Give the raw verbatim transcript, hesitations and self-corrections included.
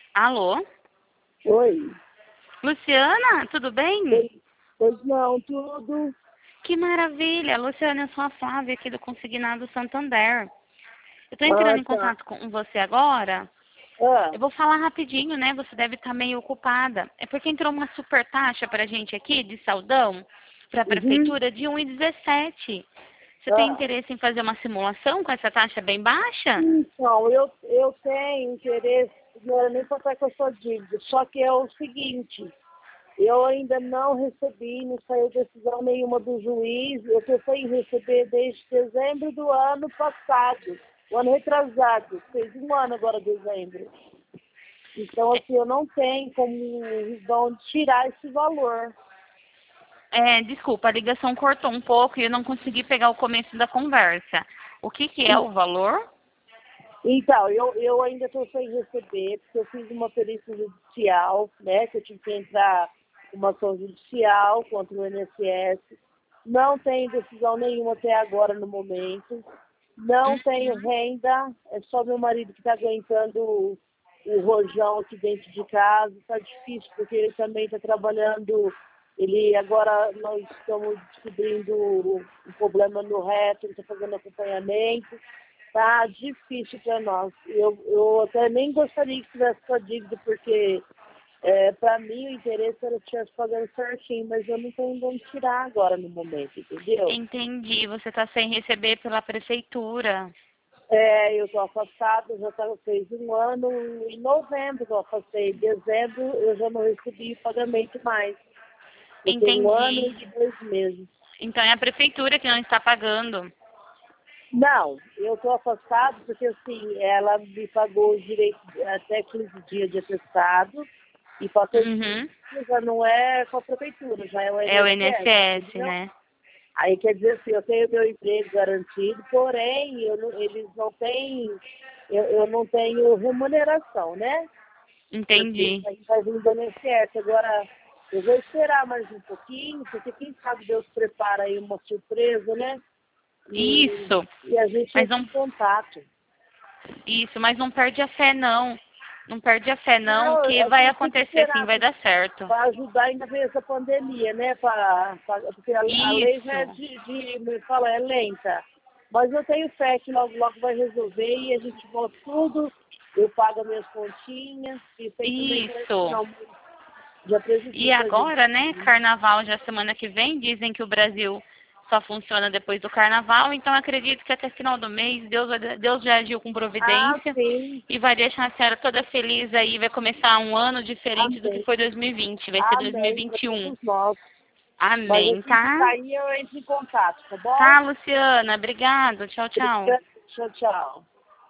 Alô? Oi. Luciana, tudo bem? Pois, pois não, tudo. Que maravilha! Luciana, eu sou a Flávia aqui do Consignado Santander. Eu estou Ah, entrando em tá. contato com você agora. Ah, Eu vou falar rapidinho, né? Você deve estar meio ocupada. É porque entrou uma super taxa para a gente aqui de saldão para a uhum. prefeitura de um e dezessete. Você tem Ah. interesse em fazer uma simulação com essa taxa bem baixa? Então, eu, eu tenho interesse, não era nem para com a sua dívida, só que é o seguinte, eu ainda não recebi, não saiu decisão nenhuma do juiz, eu estou sem receber desde dezembro do ano passado, o ano retrasado, fez um ano agora, dezembro. Então, assim, eu não tenho como vão tirar esse valor. É, desculpa, a ligação cortou um pouco e eu não consegui pegar o começo da conversa. O que, que é o valor? Então, eu, eu ainda estou sem receber, porque eu fiz uma perícia judicial, né, que eu tive que entrar uma ação judicial contra o I N S S. Não tenho decisão nenhuma até agora no momento. Não tenho Uhum. renda, é só meu marido que está aguentando o, o rojão aqui dentro de casa. Está difícil, porque ele também está trabalhando. Ele agora nós estamos descobrindo o, o problema no reto, ele está fazendo acompanhamento. Tá difícil para nós. Eu, eu até nem gostaria que tivesse com a dívida, porque é, para mim o interesse era que estivesse pagando certinho, mas eu não tenho onde tirar agora no momento, entendeu? Entendi, você está sem receber pela prefeitura. É, eu estou afastada, já tá, fez um ano, em novembro que eu afastei, em dezembro eu já não recebi pagamento mais. Eu tenho um ano Entendi. e dois meses. Então é a prefeitura que não está pagando. Não, eu estou afastado porque assim, ela me pagou os direitos até quinze dias de atestado e passou de quinze Uhum. dias já não é com a prefeitura, já é o É o I N S I N S S, S, entendeu? né? Aí quer dizer assim, eu tenho meu emprego garantido, porém eu não- eles não têm, eu, eu não tenho remuneração, né? Porque isso Entendi. aí vai vir do I N S S. Agora, eu vou esperar mais um pouquinho, porque quem sabe Deus prepara aí uma surpresa, né? E, Isso. e a gente Mas entra em não, contato. isso, mas não perde a fé não. Não perde a fé não, Não, que a vai gente tem que acontecer sim, esperar vai dar certo. para ajudar ainda ver essa pandemia, né? Pra, pra- porque a, a lei já é Isso. de, de, me fala, é lenta. Mas eu tenho fé que logo, logo vai resolver e a gente volta tudo, eu pago as minhas continhas, isso aí também parece que Isso. não já E prejudicou a gente. agora, né, carnaval já semana que vem, dizem que o Brasil só funciona depois do carnaval, então acredito que até final do mês Deus, vai- Deus já agiu com Ah, providência sim, e vai deixar a senhora toda feliz aí, vai começar um ano diferente do que amém. foi dois mil e vinte, vai ser Amém para dois mil e vinte e um. todos nós. Mas Amém, assim que tá? sair eu entro em contato, tá bom? Tá, Luciana, obrigado, tchau, tchau. Obrigada. Tchau, tchau.